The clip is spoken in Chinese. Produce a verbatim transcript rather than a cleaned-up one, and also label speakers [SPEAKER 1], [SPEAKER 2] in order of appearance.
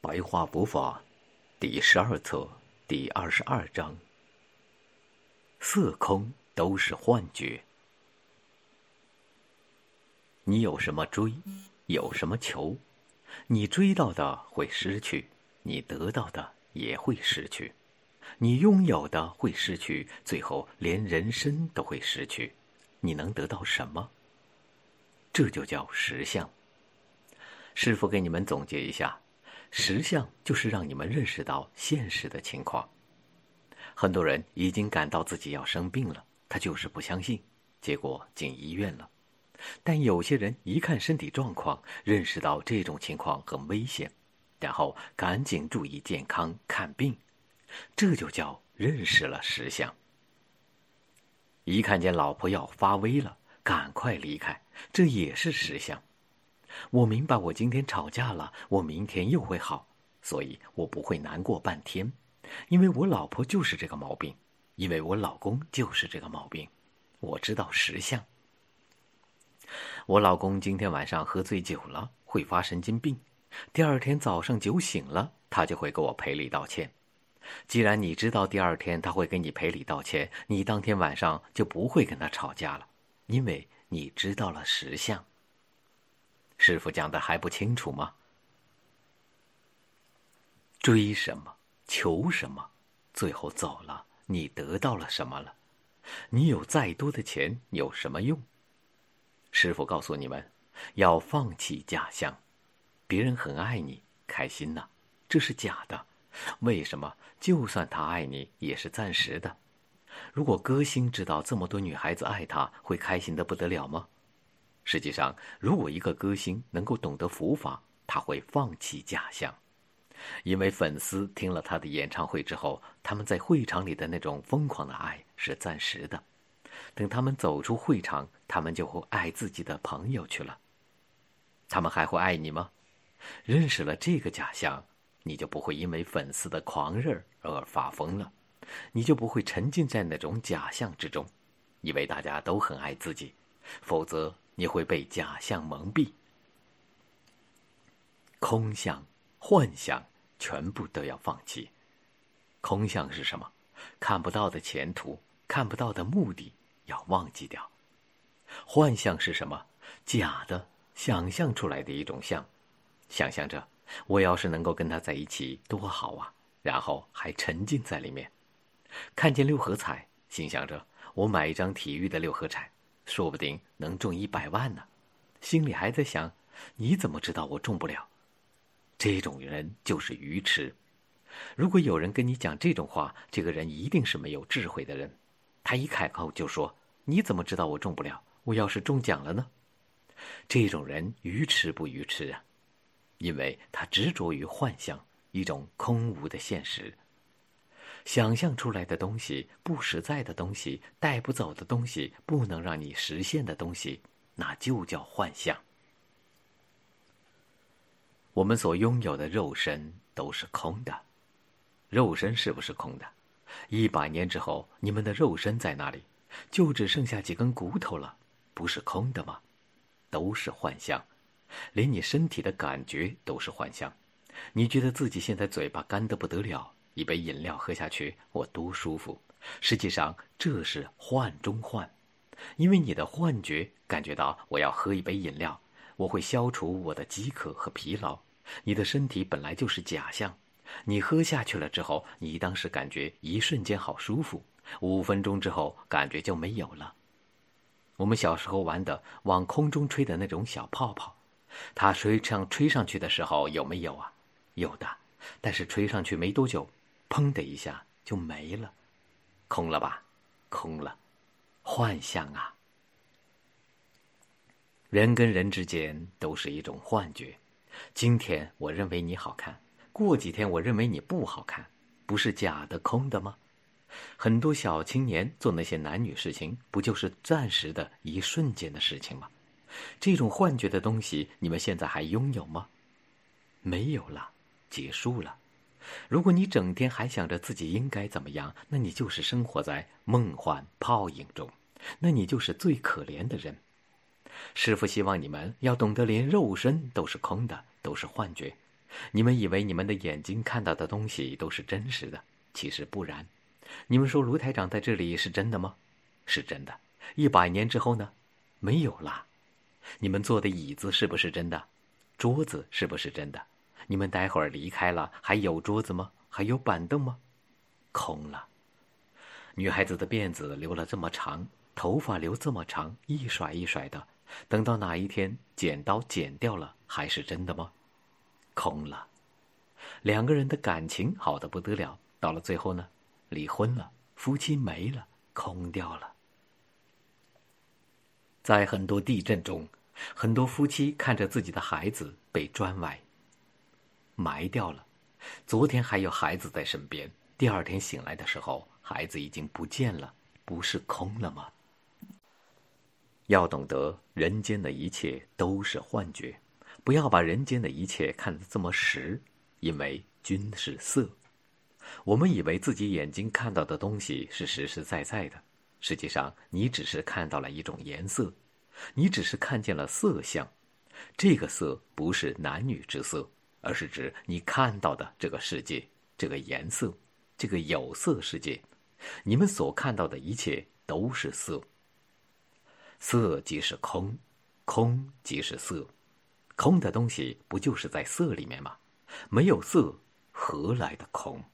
[SPEAKER 1] 白话佛法第十二册第二十二章：色空都是幻觉。你有什么追，有什么求，你追到的会失去，你得到的也会失去，你拥有的会失去，最后连人生都会失去。你能得到什么？这就叫实相。师父给你们总结一下，实相就是让你们认识到现实的情况。很多人已经感到自己要生病了，他就是不相信，结果进医院了。但有些人一看身体状况，认识到这种情况很危险，然后赶紧注意健康看病，这就叫认识了实相。一看见老婆要发威了，赶快离开，这也是实相。我明白我今天吵架了，我明天又会好，所以我不会难过半天，因为我老婆就是这个毛病，因为我老公就是这个毛病，我知道实相。我老公今天晚上喝醉酒了，会发神经病，第二天早上酒醒了，他就会给我赔礼道歉。既然你知道第二天他会给你赔礼道歉，你当天晚上就不会跟他吵架了，因为你知道了实相。师父讲的还不清楚吗？追什么，求什么，最后走了，你得到了什么了？你有再多的钱有什么用？师父告诉你们，要放弃假象。别人很爱你，开心呐，这是假的。为什么？就算他爱你，也是暂时的。如果歌星知道这么多女孩子爱他，会开心得不得了吗？实际上，如果一个歌星能够懂得佛法，他会放弃假象。因为粉丝听了他的演唱会之后，他们在会场里的那种疯狂的爱是暂时的，等他们走出会场，他们就会爱自己的朋友去了。他们还会爱你吗？认识了这个假象，你就不会因为粉丝的狂热而发疯了，你就不会沉浸在那种假象之中，因为大家都很爱自己，否则你会被假象蒙蔽。空相、幻象全部都要放弃。空相是什么？看不到的前途，看不到的目的，要忘记掉。幻象是什么？假的，想象出来的一种相，想象着我要是能够跟他在一起多好啊，然后还沉浸在里面。看见六合彩，心想着我买一张体育的六合彩，说不定能中一百万呢，心里还在想，你怎么知道我中不了？这种人就是愚痴。如果有人跟你讲这种话，这个人一定是没有智慧的人。他一开口就说，你怎么知道我中不了？我要是中奖了呢？这种人愚痴不愚痴啊？因为他执着于幻象，一种空无的现实。想象出来的东西，不实在的东西，带不走的东西，不能让你实现的东西，那就叫幻象。我们所拥有的肉身都是空的。肉身是不是空的？一百年之后，你们的肉身在哪里？就只剩下几根骨头了，不是空的吗？都是幻象。连你身体的感觉都是幻象。你觉得自己现在嘴巴干得不得了，一杯饮料喝下去，我多舒服。实际上这是幻中幻，因为你的幻觉感觉到我要喝一杯饮料，我会消除我的饥渴和疲劳。你的身体本来就是假象，你喝下去了之后，你当时感觉一瞬间好舒服，五分钟之后感觉就没有了。我们小时候玩的往空中吹的那种小泡泡，它吹上吹上去的时候有没有啊？有的，但是吹上去没多久，砰的一下就没了。空了吧？空了。幻象啊。人跟人之间都是一种幻觉。今天我认为你好看，过几天我认为你不好看，不是假的空的吗？很多小青年做那些男女事情，不就是暂时的一瞬间的事情吗？这种幻觉的东西，你们现在还拥有吗？没有了，结束了。如果你整天还想着自己应该怎么样，那你就是生活在梦幻泡影中，那你就是最可怜的人。师父希望你们要懂得连肉身都是空的，都是幻觉， 你们以为你们的眼睛看到的东西都是真实的，其实不然。你们说卢台长在这里是真的吗？是真的。一百年之后呢？没有啦。你们坐的椅子是不是真的？桌子是不是真的？你们待会儿离开了，还有桌子吗？还有板凳吗？空了。女孩子的辫子留了这么长，头发留这么长，一甩一甩的，等到哪一天剪刀剪掉了，还是真的吗？空了。两个人的感情好得不得了，到了最后呢，离婚了，夫妻没了，空掉了。在很多地震中，很多夫妻看着自己的孩子被砖崴埋掉了，昨天还有孩子在身边，第二天醒来的时候，孩子已经不见了，不是空了吗？要懂得人间的一切都是幻觉，不要把人间的一切看得这么实，因为均是色。我们以为自己眼睛看到的东西是实实在在的，实际上你只是看到了一种颜色，你只是看见了色相。这个色不是男女之色，而是指你看到的这个世界，这个颜色，这个有色世界。你们所看到的一切都是色。色即是空，空即是色。空的东西不就是在色里面吗？没有色，何来的空？